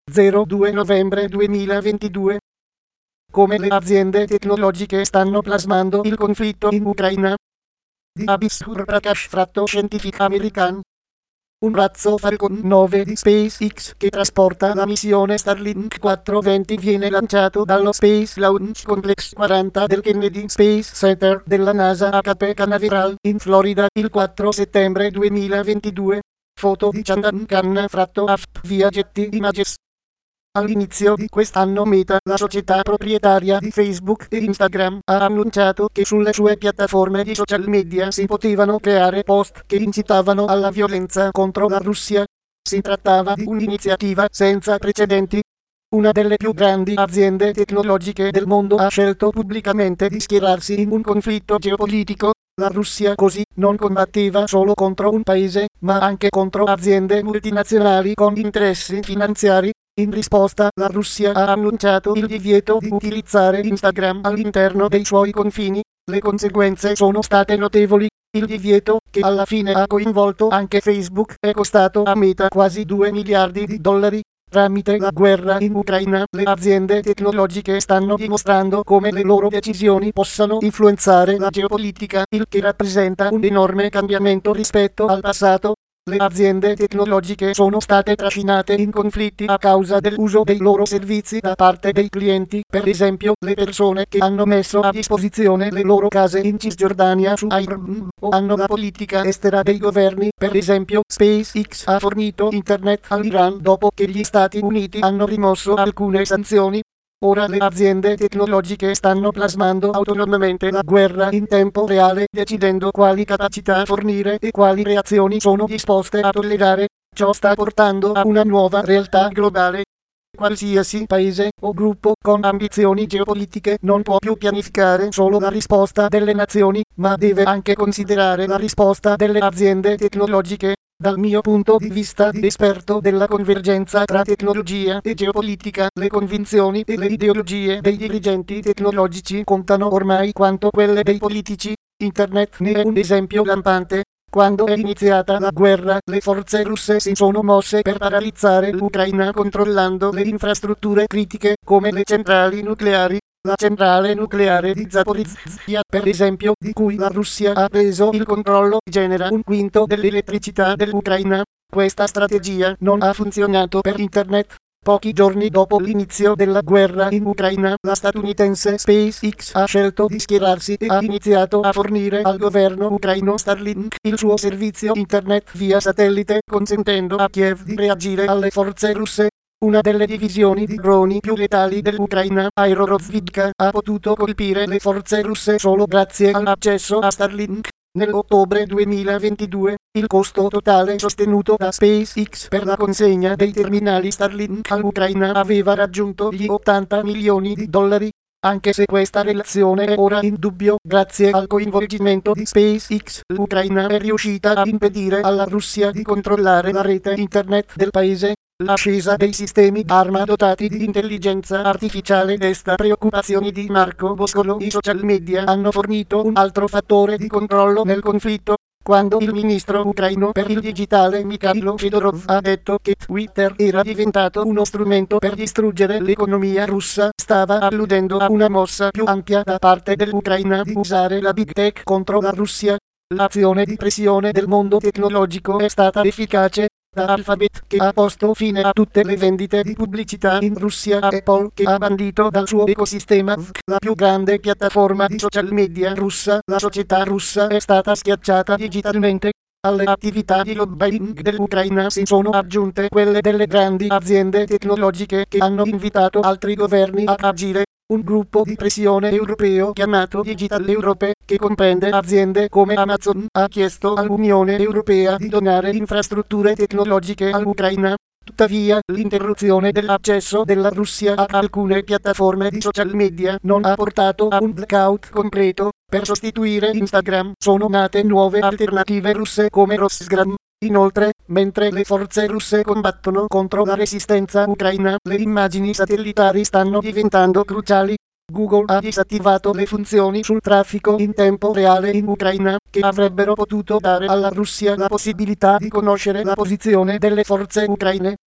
02 novembre 2022. Come le aziende tecnologiche stanno plasmando il conflitto in Ucraina. Di Abhishur Prakash, scientifico americano. Un razzo Falcon 9 di SpaceX che trasporta la missione Starlink 420 viene lanciato dallo Space Launch Complex 40 del Kennedy Space Center della NASA a Cape Canaveral, in Florida, il 4 settembre 2022. Foto di Chandan Khanna via Getty Images. All'inizio di quest'anno Meta, la società proprietaria di Facebook e Instagram, ha annunciato che sulle sue piattaforme di social media si potevano creare post che incitavano alla violenza contro la Russia. Si trattava di un'iniziativa senza precedenti. Una delle più grandi aziende tecnologiche del mondo ha scelto pubblicamente di schierarsi in un conflitto geopolitico. La Russia così non combatteva solo contro un paese, ma anche contro aziende multinazionali con interessi finanziari. In risposta, la Russia ha annunciato il divieto di utilizzare Instagram all'interno dei suoi confini. Le conseguenze sono state notevoli. Il divieto, che alla fine ha coinvolto anche Facebook, è costato a Meta quasi $2 miliardi. Tramite la guerra in Ucraina, le aziende tecnologiche stanno dimostrando come le loro decisioni possano influenzare la geopolitica, il che rappresenta un enorme cambiamento rispetto al passato. Le aziende tecnologiche sono state trascinate in conflitti a causa dell'uso dei loro servizi da parte dei clienti, per esempio le persone che hanno messo a disposizione le loro case in Cisgiordania su Airbnb, o hanno la politica estera dei governi, per esempio SpaceX ha fornito internet all'Iran dopo che gli Stati Uniti hanno rimosso alcune sanzioni. Ora le aziende tecnologiche stanno plasmando autonomamente la guerra in tempo reale, decidendo quali capacità fornire e quali reazioni sono disposte a tollerare. Ciò sta portando a una nuova realtà globale. Qualsiasi paese o gruppo con ambizioni geopolitiche non può più pianificare solo la risposta delle nazioni, ma deve anche considerare la risposta delle aziende tecnologiche. Dal mio punto di vista di esperto della convergenza tra tecnologia e geopolitica, le convinzioni e le ideologie dei dirigenti tecnologici contano ormai quanto quelle dei politici. Internet ne è un esempio lampante. Quando è iniziata la guerra, le forze russe si sono mosse per paralizzare l'Ucraina controllando le infrastrutture critiche, come le centrali nucleari. La centrale nucleare di Zaporizhzhia, per esempio, di cui la Russia ha preso il controllo, genera un quinto dell'elettricità dell'Ucraina. Questa strategia non ha funzionato per Internet. Pochi giorni dopo l'inizio della guerra in Ucraina, la statunitense SpaceX ha scelto di schierarsi e ha iniziato a fornire al governo ucraino Starlink, il suo servizio Internet via satellite, consentendo a Kiev di reagire alle forze russe. Una delle divisioni di droni più letali dell'Ucraina, Aeroroзвідka, ha potuto colpire le forze russe solo grazie all'accesso a Starlink. Nell'ottobre 2022, il costo totale sostenuto da SpaceX per la consegna dei terminali Starlink all'Ucraina aveva raggiunto gli $80 milioni. Anche se questa relazione è ora in dubbio, grazie al coinvolgimento di SpaceX, l'Ucraina è riuscita a impedire alla Russia di controllare la rete internet del paese. L'ascesa dei sistemi d'arma dotati di intelligenza artificiale desta preoccupazioni di Marco Boscolo. I social media hanno fornito un altro fattore di controllo nel conflitto. Quando il ministro ucraino per il digitale Mikhailo Fedorov ha detto che Twitter era diventato uno strumento per distruggere l'economia russa, stava alludendo a una mossa più ampia da parte dell'Ucraina di usare la Big Tech contro la Russia. L'azione di pressione del mondo tecnologico è stata efficace. Da Alphabet, che ha posto fine a tutte le vendite di pubblicità in Russia, a Apple, che ha bandito dal suo ecosistema la più grande piattaforma di social media russa, la società russa è stata schiacciata digitalmente. Alle attività di lobbying dell'Ucraina si sono aggiunte quelle delle grandi aziende tecnologiche che hanno invitato altri governi ad agire. Un gruppo di pressione europeo chiamato Digital Europe, che comprende aziende come Amazon, ha chiesto all'Unione Europea di donare infrastrutture tecnologiche all'Ucraina. Tuttavia, l'interruzione dell'accesso della Russia ad alcune piattaforme di social media non ha portato a un blackout completo. Per sostituire Instagram sono nate nuove alternative russe come Rossgram. Inoltre, mentre le forze russe combattono contro la resistenza ucraina, le immagini satellitari stanno diventando cruciali. Google ha disattivato le funzioni sul traffico in tempo reale in Ucraina, che avrebbero potuto dare alla Russia la possibilità di conoscere la posizione delle forze ucraine.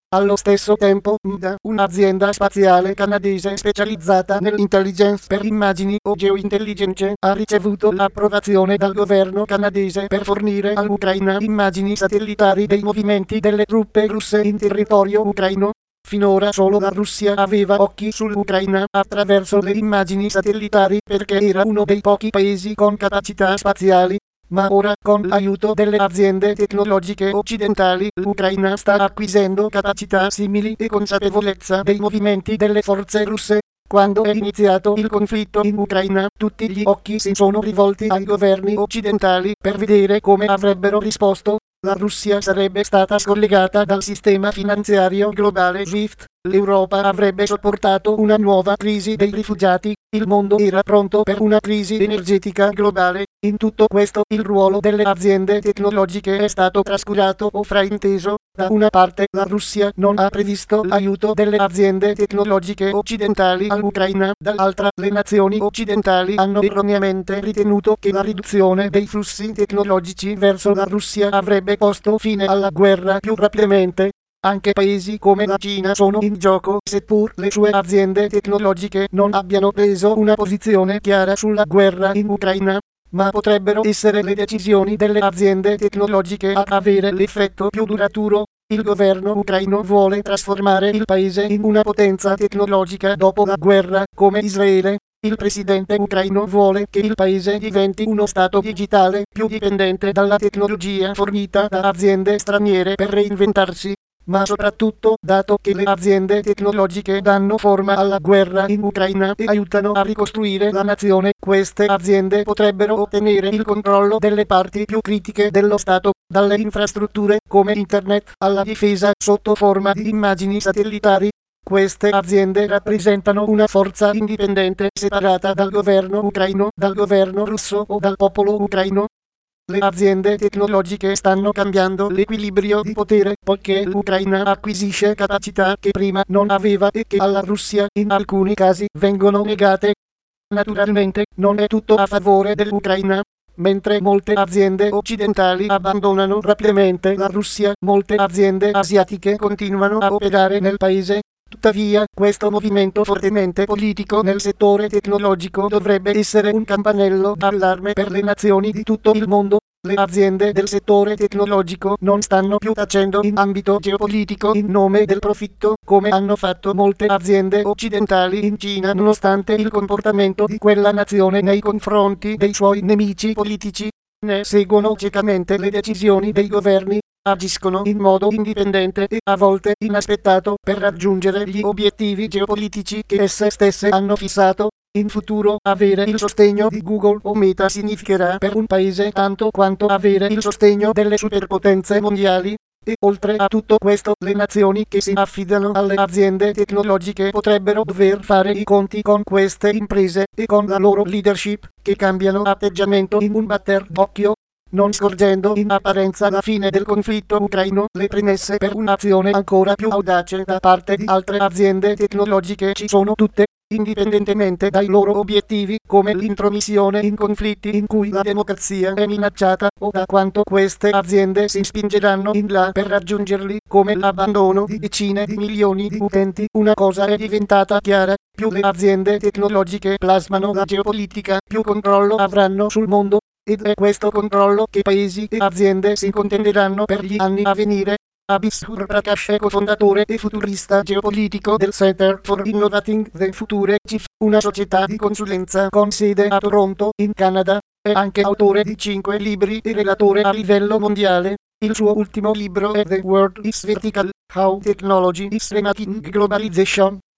Allo stesso tempo, MDA, un'azienda spaziale canadese specializzata nell'intelligence per immagini o geointelligence, ha ricevuto l'approvazione dal governo canadese per fornire all'Ucraina immagini satellitari dei movimenti delle truppe russe in territorio ucraino. Finora solo la Russia aveva occhi sull'Ucraina attraverso le immagini satellitari perché era uno dei pochi paesi con capacità spaziali. Ma ora, con l'aiuto delle aziende tecnologiche occidentali, l'Ucraina sta acquisendo capacità simili e consapevolezza dei movimenti delle forze russe. Quando è iniziato il conflitto in Ucraina, tutti gli occhi si sono rivolti ai governi occidentali per vedere come avrebbero risposto. La Russia sarebbe stata scollegata dal sistema finanziario globale SWIFT, l'Europa avrebbe sopportato una nuova crisi dei rifugiati, il mondo era pronto per una crisi energetica globale. In tutto questo il ruolo delle aziende tecnologiche è stato trascurato o frainteso. Da una parte la Russia non ha previsto l'aiuto delle aziende tecnologiche occidentali all'Ucraina, dall'altra le nazioni occidentali hanno erroneamente ritenuto che la riduzione dei flussi tecnologici verso la Russia avrebbe posto fine alla guerra più rapidamente. Anche paesi come la Cina sono in gioco, seppur le sue aziende tecnologiche non abbiano preso una posizione chiara sulla guerra in Ucraina. Ma potrebbero essere le decisioni delle aziende tecnologiche a avere l'effetto più duraturo. Il governo ucraino vuole trasformare il paese in una potenza tecnologica dopo la guerra, come Israele. Il presidente ucraino vuole che il paese diventi uno stato digitale più dipendente dalla tecnologia fornita da aziende straniere per reinventarsi. Ma soprattutto, dato che le aziende tecnologiche danno forma alla guerra in Ucraina e aiutano a ricostruire la nazione, queste aziende potrebbero ottenere il controllo delle parti più critiche dello Stato, dalle infrastrutture come internet alla difesa sotto forma di immagini satellitari. Queste aziende rappresentano una forza indipendente separata dal governo ucraino, dal governo russo o dal popolo ucraino. Le aziende tecnologiche stanno cambiando l'equilibrio di potere poiché l'Ucraina acquisisce capacità che prima non aveva e che alla Russia in alcuni casi vengono negate. Naturalmente, non è tutto a favore dell'Ucraina. Mentre molte aziende occidentali abbandonano rapidamente la Russia, molte aziende asiatiche continuano a operare nel paese. Tuttavia, questo movimento fortemente politico nel settore tecnologico dovrebbe essere un campanello d'allarme per le nazioni di tutto il mondo. Le aziende del settore tecnologico non stanno più tacendo in ambito geopolitico in nome del profitto, come hanno fatto molte aziende occidentali in Cina nonostante il comportamento di quella nazione nei confronti dei suoi nemici politici. Ne seguono ciecamente le decisioni dei governi, agiscono in modo indipendente e a volte inaspettato per raggiungere gli obiettivi geopolitici che esse stesse hanno fissato. In futuro, avere il sostegno di Google o Meta significherà per un paese tanto quanto avere il sostegno delle superpotenze mondiali. E oltre a tutto questo, le nazioni che si affidano alle aziende tecnologiche potrebbero dover fare i conti con queste imprese e con la loro leadership, che cambiano atteggiamento in un batter d'occhio. Non scorgendo in apparenza la fine del conflitto ucraino, le premesse per un'azione ancora più audace da parte di altre aziende tecnologiche ci sono tutte. Indipendentemente dai loro obiettivi, come l'intromissione in conflitti in cui la democrazia è minacciata, o da quanto queste aziende si spingeranno in là per raggiungerli, come l'abbandono di decine di milioni di utenti, una cosa è diventata chiara: più le aziende tecnologiche plasmano la geopolitica, più controllo avranno sul mondo, ed è questo controllo che paesi e aziende si contenderanno per gli anni a venire. Abhishur Prakash è cofondatore e futurista geopolitico del Center for Innovating the Future CIF, una società di consulenza con sede a Toronto, in Canada. È anche autore di 5 libri e relatore a livello mondiale. Il suo ultimo libro è The World is Vertical: How Technology is Remaking Globalization.